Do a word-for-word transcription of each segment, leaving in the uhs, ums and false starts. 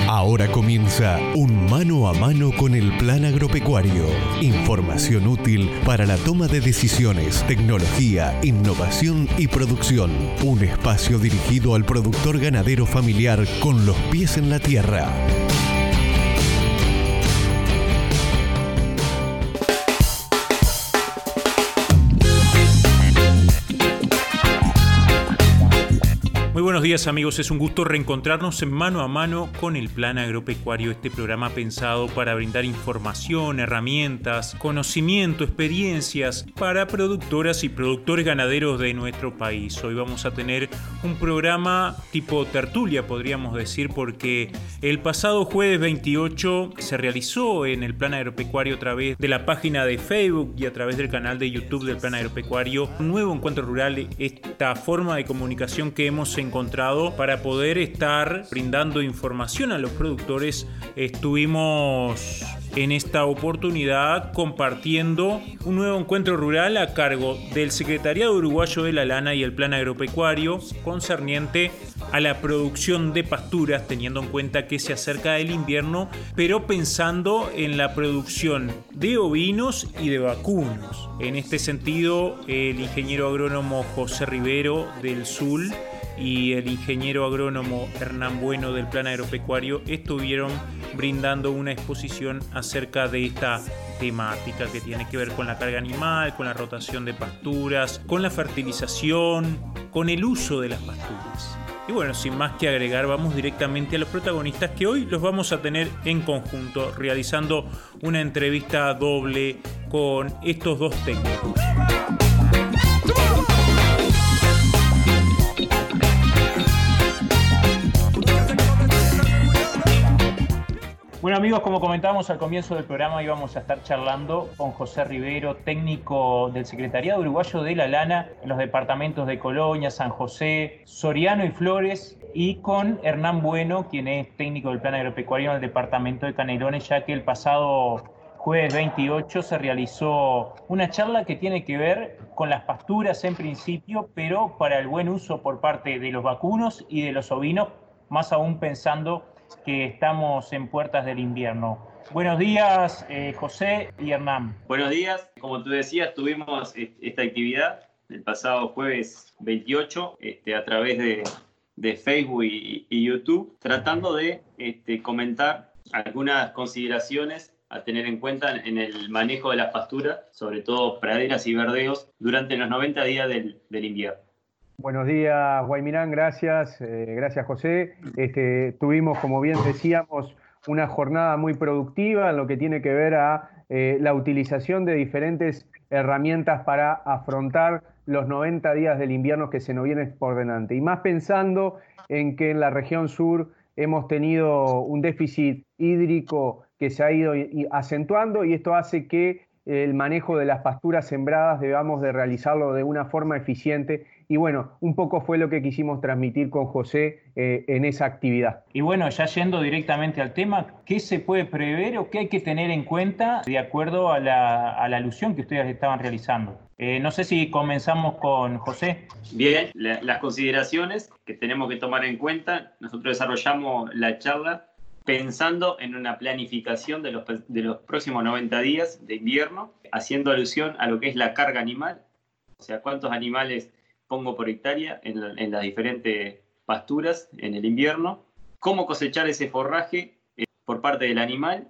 Ahora comienza un mano a mano con el Plan Agropecuario. Información útil para la toma de decisiones, tecnología, innovación y producción. Un espacio dirigido al productor ganadero familiar con los pies en la tierra. Muy buenos días amigos, es un gusto reencontrarnos en Mano a Mano con el Plan Agropecuario, este programa pensado para brindar información, herramientas, conocimiento, experiencias para productoras y productores ganaderos de nuestro país. Hoy vamos a tener un programa tipo tertulia, podríamos decir, porque el pasado jueves veintiocho se realizó en el Plan Agropecuario a través de la página de Facebook y a través del canal de YouTube del Plan Agropecuario un nuevo encuentro rural, esta forma de comunicación que hemos encontrado para poder estar brindando información a los productores. Estuvimos en esta oportunidad compartiendo un nuevo encuentro rural a cargo del Secretariado Uruguayo de la Lana y el Plan Agropecuario concerniente a la producción de pasturas, teniendo en cuenta que se acerca el invierno, pero pensando en la producción de ovinos y de vacunos. En este sentido, el ingeniero agrónomo José Rivero del S U L y el ingeniero agrónomo Hernán Bueno del Plan Agropecuario estuvieron brindando una exposición acerca de esta temática que tiene que ver con la carga animal, con la rotación de pasturas, con la fertilización, con el uso de las pasturas. Y bueno, sin más que agregar, vamos directamente a los protagonistas que hoy los vamos a tener en conjunto, realizando una entrevista doble con estos dos técnicos. Bueno amigos, como comentábamos al comienzo del programa, íbamos a estar charlando con José Rivero, técnico del Secretariado Uruguayo de la Lana en los departamentos de Colonia, San José, Soriano y Flores, y con Hernán Bueno, quien es técnico del Plan Agropecuario en el departamento de Canelones, ya que el pasado jueves veintiocho se realizó una charla que tiene que ver con las pasturas en principio, pero para el buen uso por parte de los vacunos y de los ovinos, más aún pensando que estamos en puertas del invierno. Buenos días, eh, José y Hernán. Buenos días. Como tú decías, tuvimos esta actividad el pasado jueves veintiocho este, a través de, de Facebook y, y YouTube, tratando de este, comentar algunas consideraciones a tener en cuenta en el manejo de las pasturas, sobre todo praderas y verdeos, durante los noventa días del, del invierno. Buenos días, Guaymirán, gracias, eh, gracias José. Este, tuvimos, como bien decíamos, una jornada muy productiva en lo que tiene que ver a eh, la utilización de diferentes herramientas para afrontar los noventa días del invierno que se nos viene por delante. Y más pensando en que en la región sur hemos tenido un déficit hídrico que se ha ido acentuando y esto hace que el manejo de las pasturas sembradas debamos de realizarlo de una forma eficiente. Y bueno, un poco fue lo que quisimos transmitir con José eh, en esa actividad. Y bueno, ya yendo directamente al tema, ¿qué se puede prever o qué hay que tener en cuenta de acuerdo a la, a la alusión que ustedes estaban realizando? Eh, no sé si comenzamos con José. Bien, la, las consideraciones que tenemos que tomar en cuenta, nosotros desarrollamos la charla pensando en una planificación de los, de los próximos noventa días de invierno, haciendo alusión a lo que es la carga animal, o sea, cuántos animales pongo por hectárea en, la, en las diferentes pasturas en el invierno, cómo cosechar ese forraje eh, por parte del animal,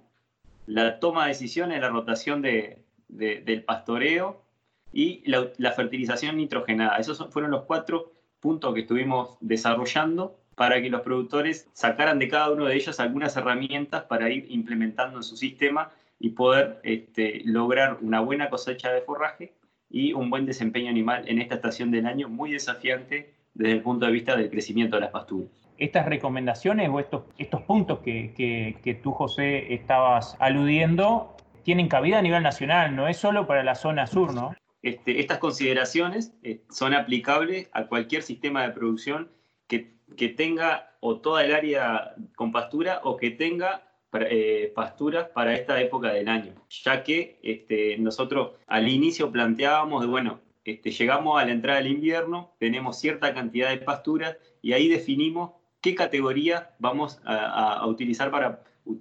la toma de decisiones, la rotación de, de, del pastoreo y la, la fertilización nitrogenada. Esos son, fueron los cuatro puntos que estuvimos desarrollando para que los productores sacaran de cada uno de ellos algunas herramientas para ir implementando en su sistema y poder este, lograr una buena cosecha de forraje y un buen desempeño animal en esta estación del año muy desafiante desde el punto de vista del crecimiento de las pasturas. Estas recomendaciones o estos, estos puntos que, que, que tú, José, estabas aludiendo, tienen cabida a nivel nacional, no es solo para la zona sur, ¿no? Este, estas consideraciones eh, son aplicables a cualquier sistema de producción que, que tenga o toda el área con pastura o que tenga Eh, pasturas para esta época del año, ya que este, nosotros al inicio planteábamos de, bueno, este, llegamos a la entrada del invierno, tenemos cierta cantidad de pasturas y ahí definimos qué categoría vamos a, a utilizar para,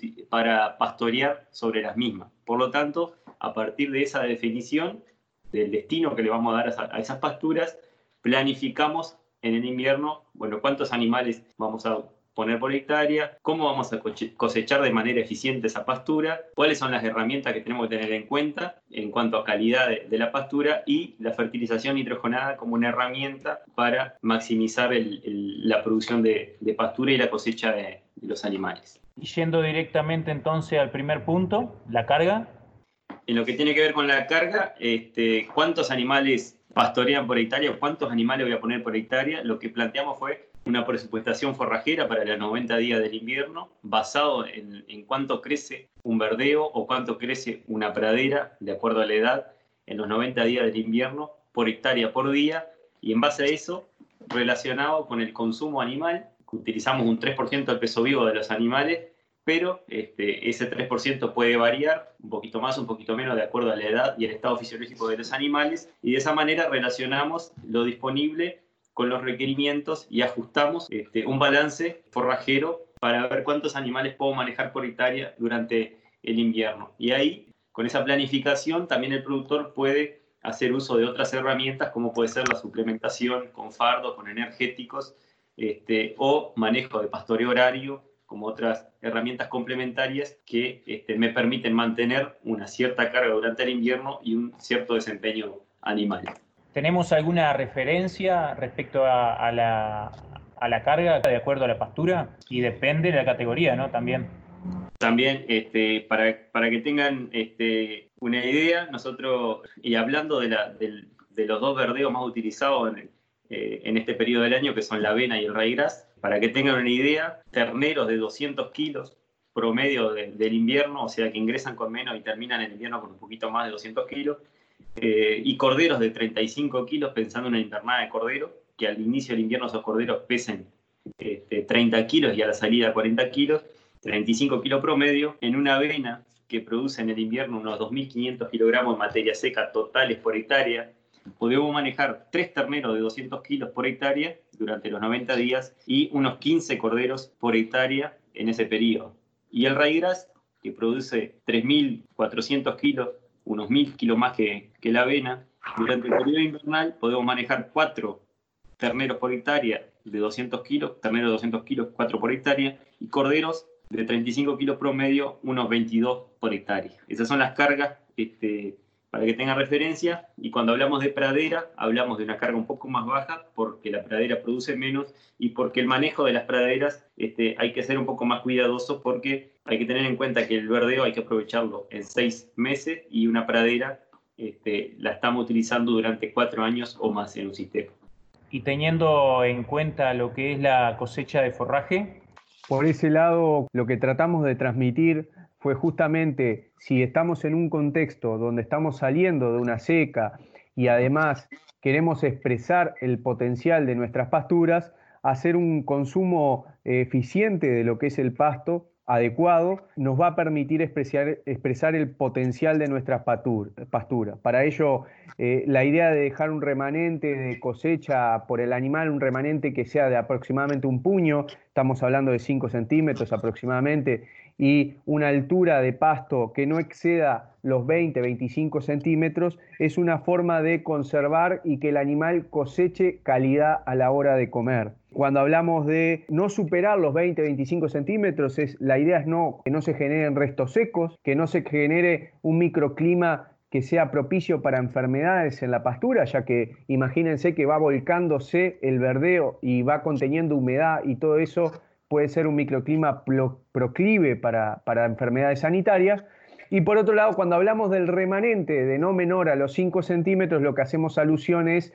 para pastorear sobre las mismas. Por lo tanto, a partir de esa definición del destino que le vamos a dar a, a esas pasturas, planificamos en el invierno, bueno, cuántos animales vamos a poner por hectárea, cómo vamos a cosechar de manera eficiente esa pastura, cuáles son las herramientas que tenemos que tener en cuenta en cuanto a calidad de, de la pastura y la fertilización nitrogenada como una herramienta para maximizar el, el, la producción de, de pastura y la cosecha de, de los animales. Y yendo directamente entonces al primer punto, la carga. En lo que tiene que ver con la carga, este, ¿cuántos animales pastorean por hectárea? ¿Cuántos animales voy a poner por hectárea? Lo que planteamos fue una presupuestación forrajera para los noventa días del invierno, basado en, en cuánto crece un verdeo o cuánto crece una pradera, de acuerdo a la edad, en los noventa días del invierno, por hectárea por día, y en base a eso, relacionado con el consumo animal, utilizamos un tres por ciento del peso vivo de los animales, pero este, ese tres por ciento puede variar un poquito más, un poquito menos, de acuerdo a la edad y el estado fisiológico de los animales, y de esa manera relacionamos lo disponible con los requerimientos y ajustamos este, un balance forrajero para ver cuántos animales puedo manejar por hectárea durante el invierno. Y ahí, con esa planificación, también el productor puede hacer uso de otras herramientas, como puede ser la suplementación con fardo, con energéticos, este, o manejo de pastoreo horario, como otras herramientas complementarias que este, me permiten mantener una cierta carga durante el invierno y un cierto desempeño animal. ¿Tenemos alguna referencia respecto a, a, la, a la carga de acuerdo a la pastura? Y depende de la categoría, ¿no? También. También, este, para, para que tengan este, una idea, nosotros, y hablando de, la, de, de los dos verdeos más utilizados en, eh, en este periodo del año, que son la avena y el ryegrass, para que tengan una idea, terneros de doscientos kilos promedio de, del invierno, o sea que ingresan con menos y terminan el invierno con un poquito más de doscientos kilos, Eh, y corderos de treinta y cinco kilos, pensando en una invernada de cordero, que al inicio del invierno esos corderos pesen este, treinta kilos y a la salida cuarenta kilos, treinta y cinco kilos promedio, en una avena que produce en el invierno unos dos mil quinientos kilogramos de materia seca totales por hectárea, podemos manejar tres terneros de doscientos kilos por hectárea durante los noventa días y unos quince corderos por hectárea en ese periodo. Y el ryegrass, que produce tres mil cuatrocientos kilos, unos mil kilos más que, que la avena, durante el periodo invernal podemos manejar cuatro terneros por hectárea de doscientos kilos, terneros de doscientos kilos, cuatro por hectárea, y corderos de treinta y cinco kilos promedio, unos veintidós por hectárea. Esas son las cargas este, para que tengan referencia, y cuando hablamos de pradera, hablamos de una carga un poco más baja, porque la pradera produce menos, y porque el manejo de las praderas este, hay que ser un poco más cuidadoso, porque hay que tener en cuenta que el verdeo hay que aprovecharlo en seis meses, y una pradera este, la estamos utilizando durante cuatro años o más en un sistema. Y teniendo en cuenta lo que es la cosecha de forraje. Por ese lado, lo que tratamos de transmitir fue justamente, si estamos en un contexto donde estamos saliendo de una seca y además queremos expresar el potencial de nuestras pasturas, hacer un consumo eficiente de lo que es el pasto adecuado nos va a permitir expresar, expresar el potencial de nuestras pasturas. Para ello, eh, la idea de dejar un remanente de cosecha por el animal, un remanente que sea de aproximadamente un puño, estamos hablando de cinco centímetros aproximadamente, y una altura de pasto que no exceda los veinte a veinticinco centímetros, es una forma de conservar y que el animal coseche calidad a la hora de comer. Cuando hablamos de no superar los veinte a veinticinco centímetros, es, la idea es no, que no se generen restos secos, que no se genere un microclima que sea propicio para enfermedades en la pastura, ya que imagínense que va volcándose el verdeo y va conteniendo humedad, y todo eso puede ser un microclima proclive para, para enfermedades sanitarias. Y por otro lado, cuando hablamos del remanente de no menor a los cinco centímetros, lo que hacemos alusión es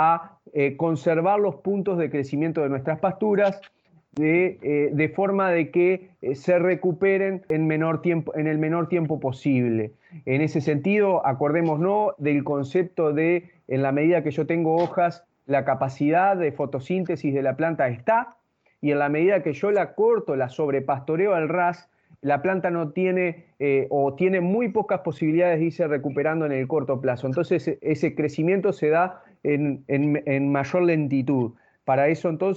a eh, conservar los puntos de crecimiento de nuestras pasturas de, eh, de forma de que eh, se recuperen en, menor tiempo, en el menor tiempo posible. En ese sentido, acordémonos del concepto de, en la medida que yo tengo hojas, la capacidad de fotosíntesis de la planta está, y en la medida que yo la corto, la sobrepastoreo al ras, la planta no tiene eh, o tiene muy pocas posibilidades de irse recuperando en el corto plazo. Entonces ese crecimiento se da en, en, en mayor lentitud. Para eso entonces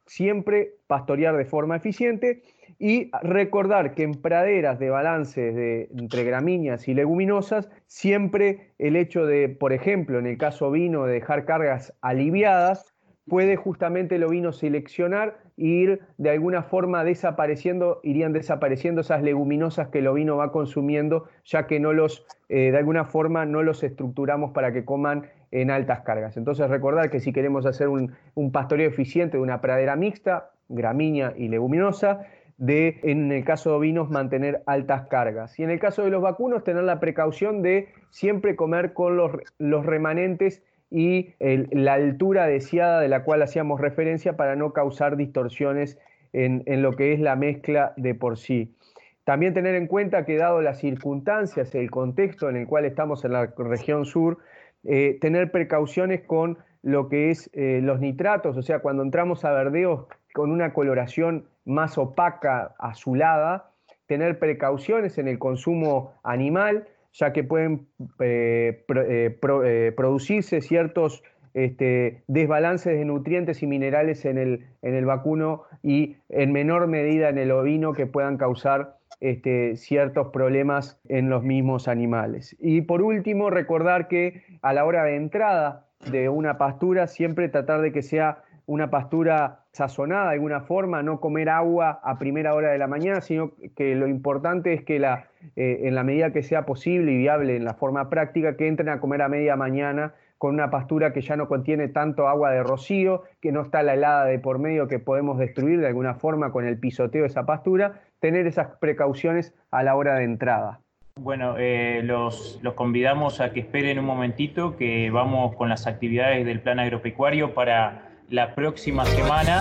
siempre pastorear de forma eficiente y recordar que en praderas de balances de, entre gramíneas y leguminosas, siempre el hecho de, por ejemplo, en el caso ovino, de dejar cargas aliviadas, puede justamente el ovino seleccionar e ir de alguna forma desapareciendo, irían desapareciendo esas leguminosas que el ovino va consumiendo, ya que no los, eh, de alguna forma no los estructuramos para que coman en altas cargas. Entonces recordar que si queremos hacer un, un pastoreo eficiente de una pradera mixta, gramínea y leguminosa, de, en el caso de ovinos, mantener altas cargas. Y en el caso de los vacunos, tener la precaución de siempre comer con los, los remanentes y el, la altura deseada de la cual hacíamos referencia para no causar distorsiones en, en lo que es la mezcla de por sí. También tener en cuenta que, dado las circunstancias, el contexto en el cual estamos en la región sur, eh, tener precauciones con lo que es eh, los nitratos, o sea, cuando entramos a verdeos con una coloración más opaca, azulada, tener precauciones en el consumo animal, ya que pueden eh, pro, eh, pro, eh, producirse ciertos este, desbalances de nutrientes y minerales en el, en el vacuno y en menor medida en el ovino, que puedan causar este, ciertos problemas en los mismos animales. Y por último, recordar que a la hora de entrada de una pastura, siempre tratar de que sea una pastura sazonada de alguna forma, no comer agua a primera hora de la mañana, sino que lo importante es que la, eh, en la medida que sea posible y viable en la forma práctica, que entren a comer a media mañana con una pastura que ya no contiene tanto agua de rocío, que no está la helada de por medio que podemos destruir de alguna forma con el pisoteo de esa pastura, tener esas precauciones a la hora de entrada. Bueno, eh, los, los convidamos a que esperen un momentito, que vamos con las actividades del Plan Agropecuario para la próxima semana.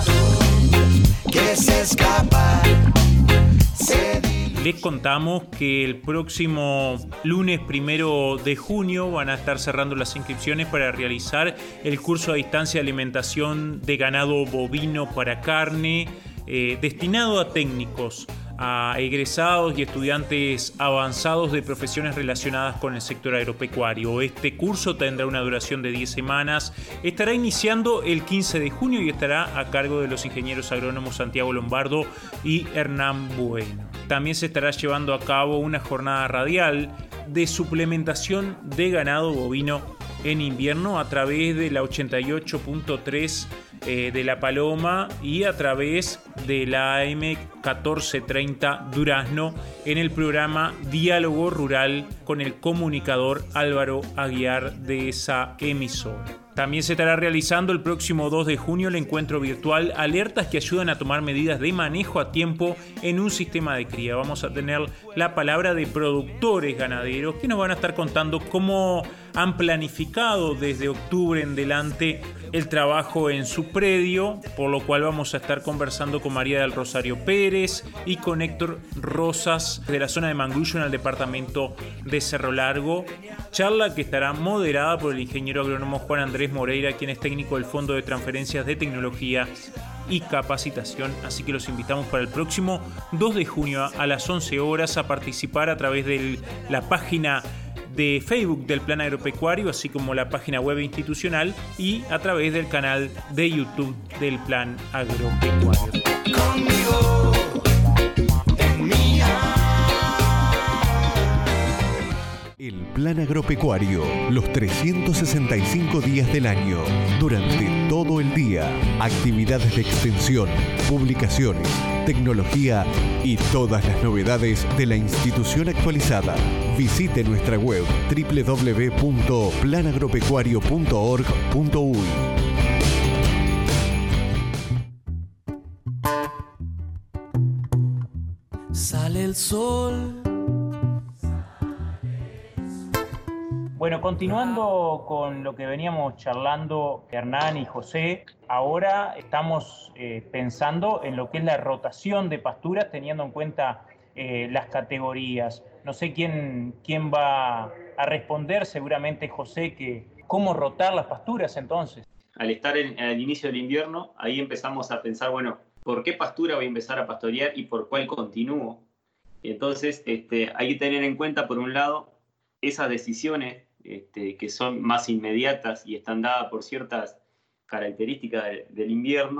Les contamos que el próximo lunes primero de junio van a estar cerrando las inscripciones para realizar el curso a distancia de alimentación de ganado bovino para carne, eh, destinado a técnicos, a egresados y estudiantes avanzados de profesiones relacionadas con el sector agropecuario. Este curso tendrá una duración de diez semanas, estará iniciando el quince de junio y estará a cargo de los ingenieros agrónomos Santiago Lombardo y Hernán Bueno. También se estará llevando a cabo una jornada radial de suplementación de ganado bovino en invierno a través de la ochenta y ocho punto tres eh, de La Paloma y a través de la A M catorce treinta Durazno en el programa Diálogo Rural con el comunicador Álvaro Aguiar de esa emisora. También se estará realizando el próximo dos de junio el encuentro virtual Alertas que ayudan a tomar medidas de manejo a tiempo en un sistema de cría. Vamos a tener la palabra de productores ganaderos que nos van a estar contando cómo han planificado desde octubre en delante el trabajo en su predio, por lo cual vamos a estar conversando con María del Rosario Pérez y con Héctor Rosas de la zona de Manglullo en el departamento de Cerro Largo. Charla que estará moderada por el ingeniero agrónomo Juan Andrés Moreira, quien es técnico del Fondo de Transferencias de Tecnología y Capacitación. Así que los invitamos para el próximo dos de junio a las once horas a participar a través de la página de Facebook del Plan Agropecuario, así como la página web institucional y a través del canal de YouTube del Plan Agropecuario. Conmigo, en mi El Plan Agropecuario, los trescientos sesenta y cinco días del año, durante todo el día, actividades de extensión, publicaciones, tecnología y todas las novedades de la institución actualizada. Visite nuestra web doble u doble u doble u punto plan agropecuario punto org punto uy. Sale el sol. Bueno, continuando con lo que veníamos charlando Hernán y José, ahora estamos eh, pensando en lo que es la rotación de pasturas, teniendo en cuenta eh, las categorías. No sé quién, quién va a responder, seguramente José, que cómo rotar las pasturas entonces. Al estar en, al inicio del invierno, ahí empezamos a pensar, bueno, ¿por qué pastura voy a empezar a pastorear y por cuál continúo? Y entonces este, hay que tener en cuenta, por un lado, esas decisiones Este, que son más inmediatas y están dadas por ciertas características de, del invierno,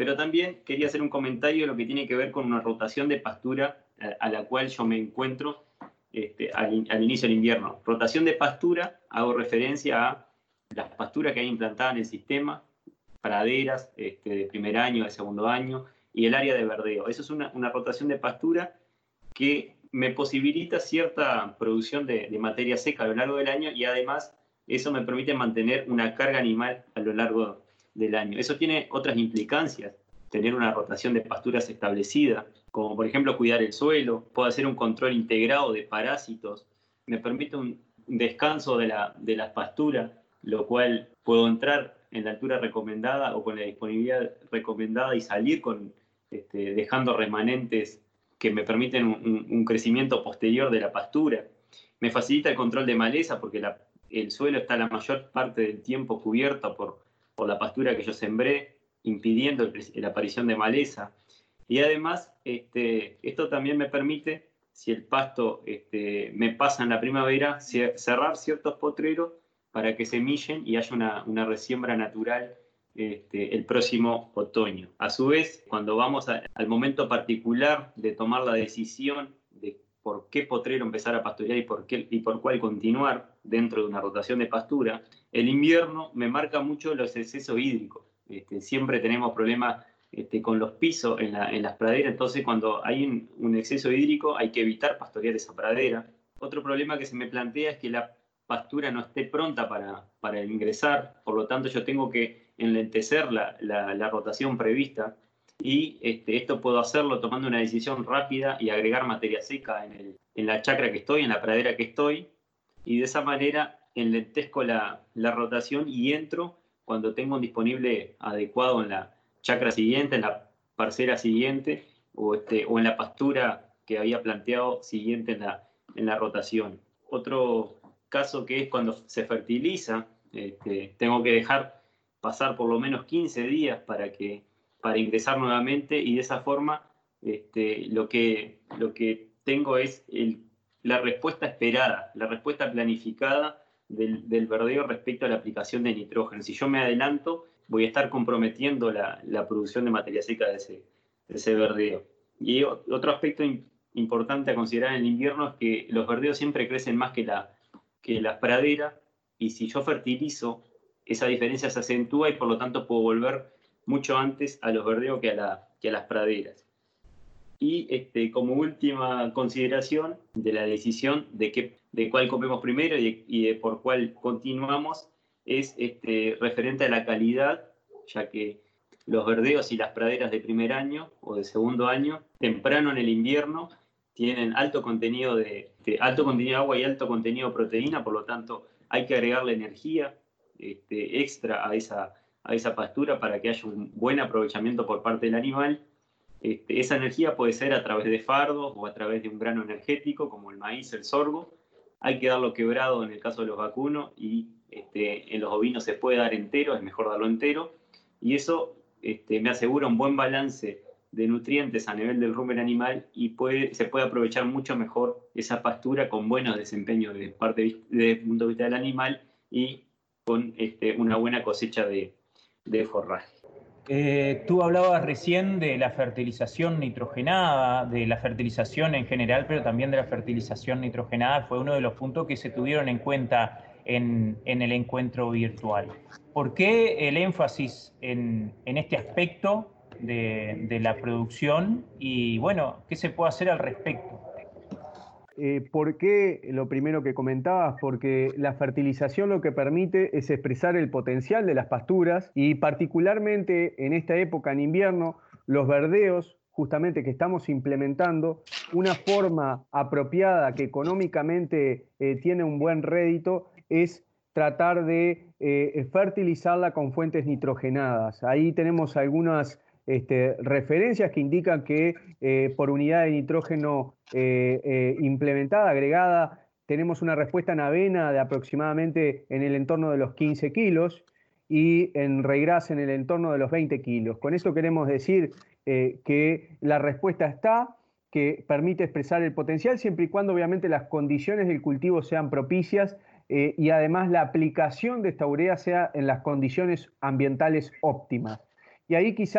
pero también quería hacer un comentario de lo que tiene que ver con una rotación de pastura a, a la cual yo me encuentro este, al, al inicio del invierno. Rotación de pastura, hago referencia a las pasturas que hay implantadas en el sistema, praderas este, de primer año, de segundo año, y el área de verdeo. Eso es una, una rotación de pastura que me posibilita cierta producción de, de materia seca a lo largo del año, y además eso me permite mantener una carga animal a lo largo del año. Eso tiene otras implicancias, tener una rotación de pasturas establecida, como por ejemplo cuidar el suelo, puedo hacer un control integrado de parásitos, me permite un descanso de, la, de las pasturas, lo cual puedo entrar en la altura recomendada o con la disponibilidad recomendada y salir con, este, dejando remanentes que me permiten un, un crecimiento posterior de la pastura. Me facilita el control de maleza porque la, el suelo está la mayor parte del tiempo cubierto por, por la pastura que yo sembré, impidiendo el, la aparición de maleza. Y además, este, esto también me permite, si el pasto este, me pasa en la primavera, cerrar ciertos potreros para que semillen y haya una, una resiembra natural este, el próximo otoño. A su vez, cuando vamos a, al momento particular de tomar la decisión de por qué potrero empezar a pastorear y por, qué, y por cuál continuar dentro de una rotación de pastura, el invierno me marca mucho los excesos hídricos. Este, siempre tenemos problemas este, con los pisos en, la, en las praderas, entonces cuando hay un, un exceso hídrico hay que evitar pastorear esa pradera. Otro problema que se me plantea es que la pastura no esté pronta para, para ingresar, por lo tanto yo tengo que enlentecer la, la, la rotación prevista, y este, esto puedo hacerlo tomando una decisión rápida y agregar materia seca en, el, en la chacra que estoy, en la pradera que estoy, y de esa manera enlentezco la, la rotación y entro cuando tengo un disponible adecuado en la chacra siguiente, en la parcela siguiente, o, este, o en la pastura que había planteado siguiente en la, en la rotación. Otro caso que es cuando se fertiliza, este, tengo que dejar pasar por lo menos quince días para, que, para ingresar nuevamente, y de esa forma este, lo, que, lo que tengo es el, la respuesta esperada, la respuesta planificada del, del verdeo respecto a la aplicación de nitrógeno. Si yo me adelanto, voy a estar comprometiendo la, la producción de materia seca de ese, de ese verdeo. Y otro aspecto importante a considerar en el invierno es que los verdeos siempre crecen más que la que las praderas, y si yo fertilizo, esa diferencia se acentúa y por lo tanto puedo volver mucho antes a los verdeos que a, la, que a las praderas. Y este, como última consideración de la decisión de, qué, de cuál comemos primero y de, y de por cuál continuamos, es este, referente a la calidad, ya que los verdeos y las praderas de primer año o de segundo año, temprano en el invierno, tienen alto contenido de, de alto contenido de agua y alto contenido de proteína, por lo tanto hay que agregarle energía este, extra a esa, a esa pastura para que haya un buen aprovechamiento por parte del animal. Este, esa energía puede ser a través de fardos o a través de un grano energético como el maíz, el sorgo. Hay que darlo quebrado en el caso de los vacunos, y este, en los ovinos se puede dar entero, es mejor darlo entero, y eso este, me asegura un buen balance de nutrientes a nivel del rumen animal, y puede, se puede aprovechar mucho mejor esa pastura con buenos desempeños de parte desde el punto de vista del animal y con este, una buena cosecha de, de forraje. Eh, tú hablabas recién de la fertilización nitrogenada, de la fertilización en general, pero también de la fertilización nitrogenada. Fue uno de los puntos que se tuvieron en cuenta en, en el encuentro virtual. ¿Por qué el énfasis en, en este aspecto de, de la producción? Y bueno, ¿qué se puede hacer al respecto? Eh, ¿Por qué lo primero que comentabas? Porque la fertilización lo que permite es expresar el potencial de las pasturas, y particularmente en esta época, en invierno, los verdeos, justamente que estamos implementando, una forma apropiada que económicamente eh, tiene un buen rédito es tratar de eh, fertilizarla con fuentes nitrogenadas. Ahí tenemos algunas Este, referencias que indican que eh, por unidad de nitrógeno eh, eh, implementada, agregada, tenemos una respuesta en avena de aproximadamente en el entorno de los quince kilos y en ryegrass en el entorno de los veinte kilos. Con esto queremos decir eh, que la respuesta está, que permite expresar el potencial siempre y cuando obviamente las condiciones del cultivo sean propicias eh, y además la aplicación de esta urea sea en las condiciones ambientales óptimas. Y ahí quizás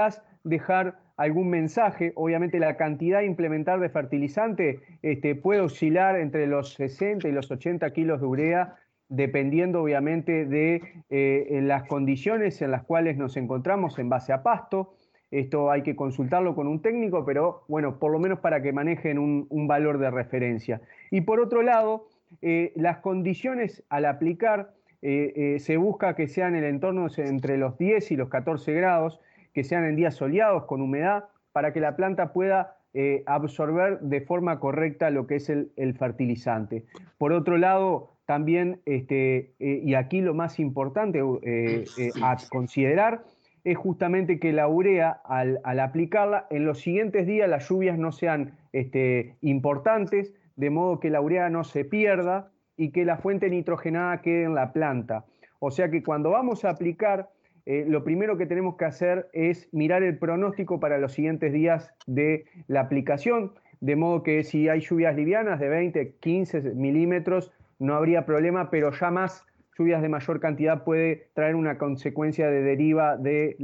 dejar algún mensaje. Obviamente la cantidad a implementar de fertilizante este, puede oscilar entre los sesenta y los ochenta kilos de urea, dependiendo obviamente de eh, las condiciones en las cuales nos encontramos en base a pasto. Esto hay que consultarlo con un técnico, pero bueno, por lo menos para que manejen un, un valor de referencia. Y por otro lado, eh, las condiciones al aplicar, eh, eh, se busca que sean en el entorno entre los diez y los catorce grados, que sean en días soleados, con humedad, para que la planta pueda eh, absorber de forma correcta lo que es el, el fertilizante. Por otro lado, también, este, eh, y aquí lo más importante eh, eh, a considerar, es justamente que la urea, al, al aplicarla, en los siguientes días las lluvias no sean este, importantes, de modo que la urea no se pierda y que la fuente nitrogenada quede en la planta. O sea que cuando vamos a aplicar, eh, lo primero que tenemos que hacer es mirar el pronóstico para los siguientes días de la aplicación, de modo que si hay lluvias livianas de veinte, quince milímetros, no habría problema, pero ya más lluvias de mayor cantidad puede traer una consecuencia de deriva del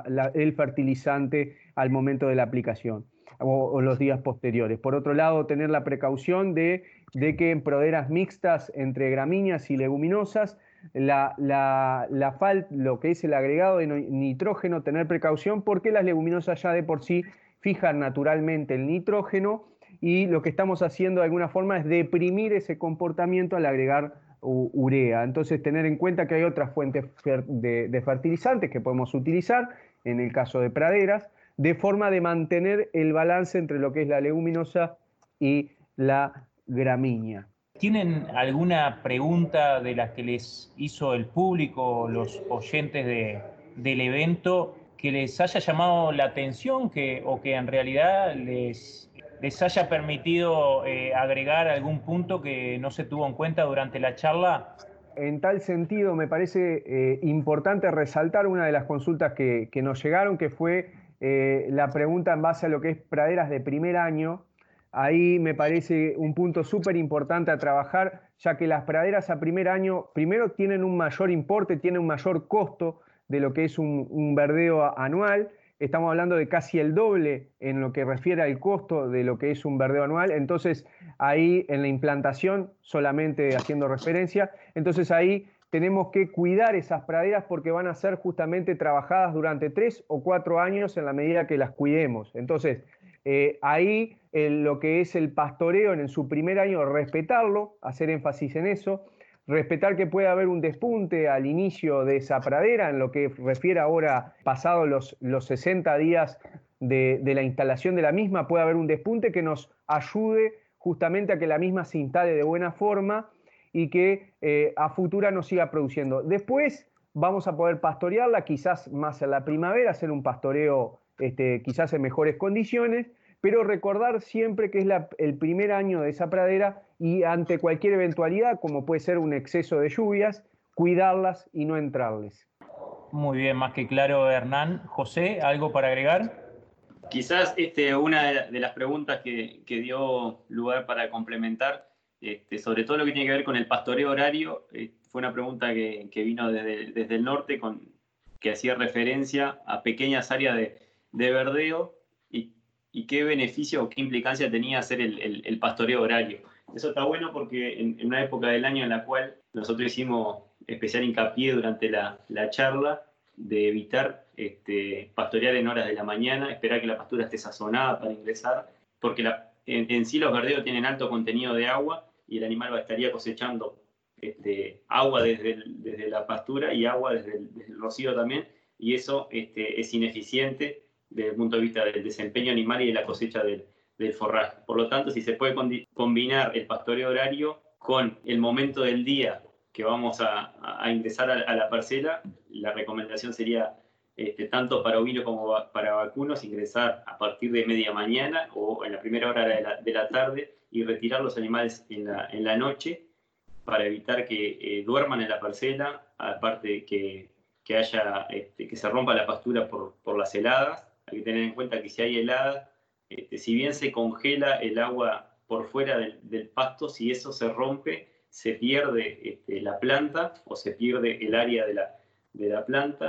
de fertilizante al momento de la aplicación o, o los días posteriores. Por otro lado, tener la precaución de, de que en praderas mixtas entre gramíneas y leguminosas, la, la, la fal, lo que es el agregado de nitrógeno, tener precaución porque las leguminosas ya de por sí fijan naturalmente el nitrógeno y lo que estamos haciendo de alguna forma es deprimir ese comportamiento al agregar urea. Entonces tener en cuenta que hay otras fuentes de, de fertilizantes que podemos utilizar, en el caso de praderas, de forma de mantener el balance entre lo que es la leguminosa y la gramínea. ¿Tienen alguna pregunta de las que les hizo el público, los oyentes de, del evento, que les haya llamado la atención que, o que en realidad les... les haya permitido eh, agregar algún punto que no se tuvo en cuenta durante la charla? En tal sentido, me parece eh, importante resaltar una de las consultas que, que nos llegaron, que fue eh, la pregunta en base a lo que es praderas de primer año. Ahí me parece un punto súper importante a trabajar, ya que las praderas a primer año, primero tienen un mayor importe, tienen un mayor costo de lo que es un, un verdeo anual. Estamos hablando de casi el doble en lo que refiere al costo de lo que es un verdeo anual. Entonces, ahí en la implantación, solamente haciendo referencia, entonces ahí tenemos que cuidar esas praderas porque van a ser justamente trabajadas durante tres o cuatro años en la medida que las cuidemos. Entonces, eh, ahí eh, lo que es el pastoreo en su primer año, respetarlo, hacer énfasis en eso, respetar que puede haber un despunte al inicio de esa pradera, en lo que refiere ahora, pasados los, los sesenta días de, de la instalación de la misma, puede haber un despunte que nos ayude justamente a que la misma se instale de buena forma y que eh, a futura nos siga produciendo. Después vamos a poder pastorearla, quizás más en la primavera, hacer un pastoreo este, quizás en mejores condiciones, pero recordar siempre que es la, el primer año de esa pradera y ante cualquier eventualidad, como puede ser un exceso de lluvias, cuidarlas y no entrarles. Muy bien, más que claro, Hernán. José, ¿algo para agregar? Quizás este, una de las preguntas que, que dio lugar para complementar, este, sobre todo lo que tiene que ver con el pastoreo horario, eh, fue una pregunta que, que vino desde, desde el norte, con, que hacía referencia a pequeñas áreas de, de verdeo y, y qué beneficio o qué implicancia tenía hacer el, el, el pastoreo horario. Eso está bueno porque en, en una época del año en la cual nosotros hicimos especial hincapié durante la, la charla de evitar este, pastorear en horas de la mañana, esperar que la pastura esté sazonada para ingresar, porque la, en, en sí los verdeos tienen alto contenido de agua y el animal estaría cosechando este, agua desde, el, desde la pastura y agua desde el, desde el rocío también, y eso este, es ineficiente desde el punto de vista del desempeño animal y de la cosecha del, del forraje. Por lo tanto, si se puede combinar el pastoreo horario con el momento del día que vamos a, a ingresar a, a la parcela, la recomendación sería este, tanto para ovinos como para vacunos ingresar a partir de media mañana o en la primera hora de la, de la tarde y retirar los animales en la, en la noche para evitar que eh, duerman en la parcela, aparte que, que, haya, este, que se rompa la pastura por, por las heladas. Hay que tener en cuenta que si hay heladas, este, si bien se congela el agua por fuera del, del pasto, si eso se rompe, se pierde este, la planta o se pierde el área de la, de la planta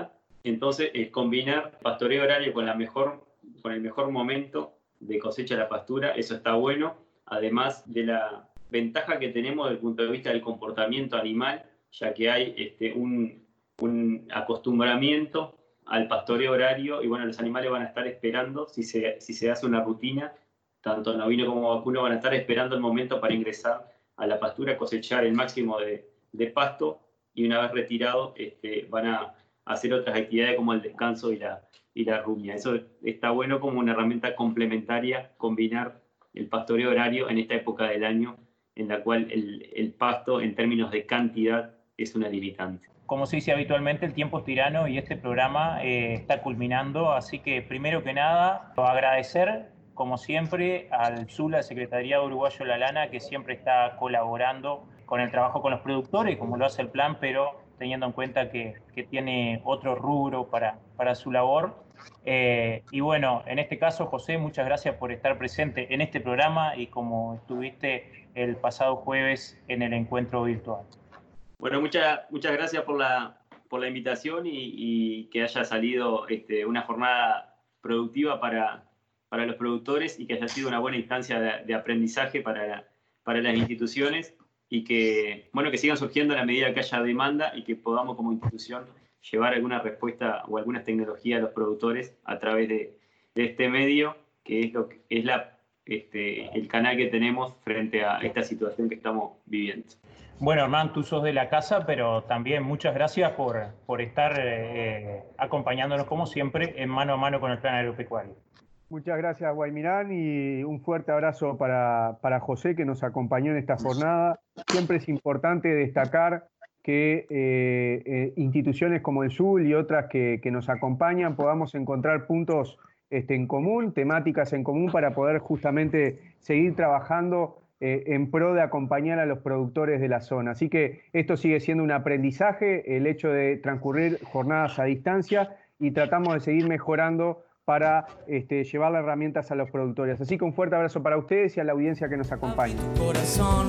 Entonces, es combinar pastoreo horario con, la mejor, con el mejor momento de cosecha de la pastura, eso está bueno, además de la ventaja que tenemos desde el punto de vista del comportamiento animal, ya que hay este, un, un acostumbramiento al pastoreo horario y bueno, los animales van a estar esperando, si se, si se hace una rutina, tanto novino como vacuno van a estar esperando el momento para ingresar a la pastura, cosechar el máximo de, de pasto y una vez retirado este, van a hacer otras actividades como el descanso y la, y la rumia. Eso está bueno como una herramienta complementaria, combinar el pastoreo horario en esta época del año en la cual el, el pasto en términos de cantidad es una limitante. Como se dice habitualmente, el tiempo es tirano y este programa eh, está culminando, así que primero que nada agradecer como siempre al SULA, Secretariado Uruguayo de la Lana, que siempre está colaborando con el trabajo con los productores, como lo hace el plan, pero teniendo en cuenta que, que tiene otro rubro para, para su labor. Eh, y bueno, en este caso, José, muchas gracias por estar presente en este programa y como estuviste el pasado jueves en el encuentro virtual. Bueno, muchas, muchas gracias por la, por la invitación y, y que haya salido este, una jornada productiva para, para los productores y que haya sido una buena instancia de, de aprendizaje para, la, para las instituciones y que, bueno, que sigan surgiendo a la medida que haya demanda y que podamos como institución llevar alguna respuesta o algunas tecnologías a los productores a través de, de este medio, que es, lo que, es la, este, el canal que tenemos frente a esta situación que estamos viviendo. Bueno, Hernán, tú sos de la casa, pero también muchas gracias por, por estar eh, acompañándonos como siempre en Mano a Mano con el Plan Agropecuario. Muchas gracias, Guaymirán, y un fuerte abrazo para, para José, que nos acompañó en esta jornada. Siempre es importante destacar que eh, eh, instituciones como el S U L y otras que, que nos acompañan podamos encontrar puntos este, en común, temáticas en común para poder justamente seguir trabajando eh, en pro de acompañar a los productores de la zona. Así que esto sigue siendo un aprendizaje, el hecho de transcurrir jornadas a distancia y tratamos de seguir mejorando para este, llevar las herramientas a los productores. Así que un fuerte abrazo para ustedes y a la audiencia que nos acompaña. Corazón.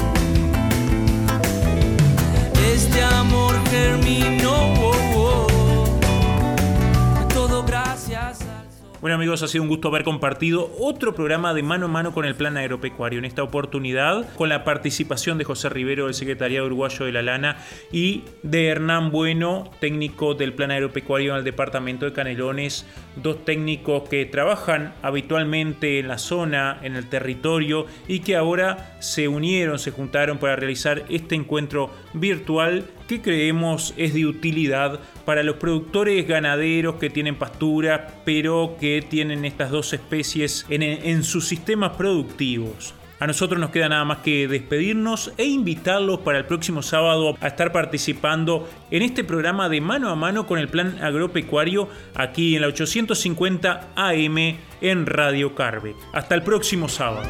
Este amor germinó, oh, oh, todo gracias al sol. Bueno amigos, ha sido un gusto haber compartido otro programa de Mano a Mano con el Plan Agropecuario. En esta oportunidad con la participación de José Rivero del Secretariado Uruguayo de la Lana y de Hernán Bueno, técnico del Plan Agropecuario en el departamento de Canelones, dos técnicos que trabajan habitualmente en la zona, en el territorio y que ahora se unieron, se juntaron para realizar este encuentro virtual que creemos es de utilidad para los productores ganaderos que tienen pastura, pero que tienen estas dos especies en, en sus sistemas productivos. A nosotros nos queda nada más que despedirnos e invitarlos para el próximo sábado a estar participando en este programa de Mano a Mano con el Plan Agropecuario aquí en la ochocientos cincuenta A M en Radio Carve. Hasta el próximo sábado.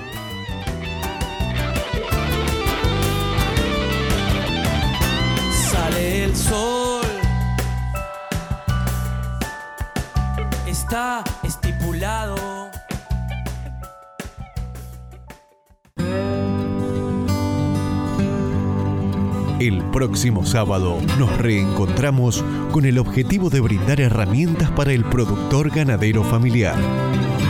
Sale el sol, está estipulado. El próximo sábado nos reencontramos con el objetivo de brindar herramientas para el productor ganadero familiar.